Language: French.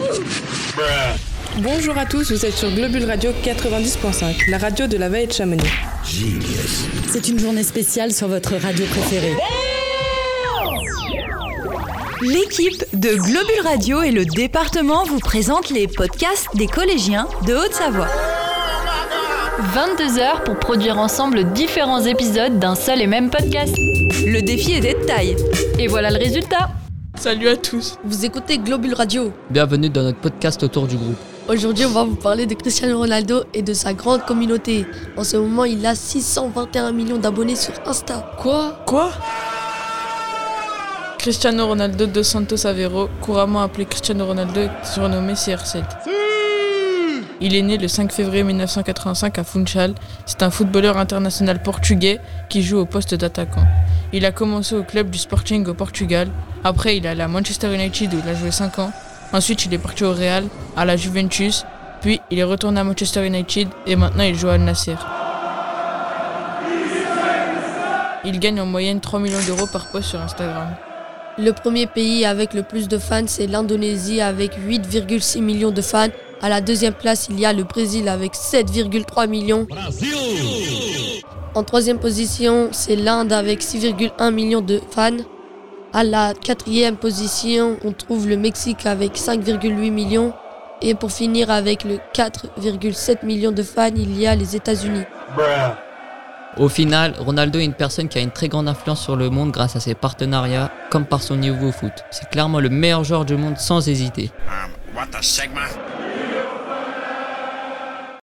Bonjour à tous, vous êtes sur Globule Radio 90.5, la radio de la Vallée de Chamonix. C'est une journée spéciale sur votre radio préférée. L'équipe de Globule Radio et le département vous présentent les podcasts des collégiens de Haute-Savoie. 22 heures pour produire ensemble différents épisodes d'un seul et même podcast. Le défi est d'être taille. Et voilà le résultat. Salut à tous. Vous écoutez Globule Radio. Bienvenue dans notre podcast autour du groupe. Aujourd'hui, on va vous parler de Cristiano Ronaldo et de sa grande communauté. En ce moment, il a 621 millions d'abonnés sur Insta. Quoi Cristiano Ronaldo dos Santos Aveiro, couramment appelé Cristiano Ronaldo, surnommé CR7. Il est né le 5 février 1985 à Funchal. C'est un footballeur international portugais qui joue au poste d'attaquant. Il a commencé au club du Sporting au Portugal. Après, il est allé à Manchester United où il a joué 5 ans. Ensuite, il est parti au Real, à la Juventus. Puis, il est retourné à Manchester United et maintenant il joue à Al Nassr. Il gagne en moyenne 3 millions d'euros par post sur Instagram. Le premier pays avec le plus de fans, c'est l'Indonésie avec 8,6 millions de fans. À la deuxième place, il y a le Brésil avec 7,3 millions. En troisième position, c'est l'Inde avec 6,1 millions de fans. À la quatrième position, on trouve le Mexique avec 5,8 millions. Et pour finir avec le 4,7 millions de fans, il y a les États-Unis. Au final, Ronaldo est une personne qui a une très grande influence sur le monde grâce à ses partenariats, comme par son niveau au foot. C'est clairement le meilleur joueur du monde sans hésiter. What the Sigma?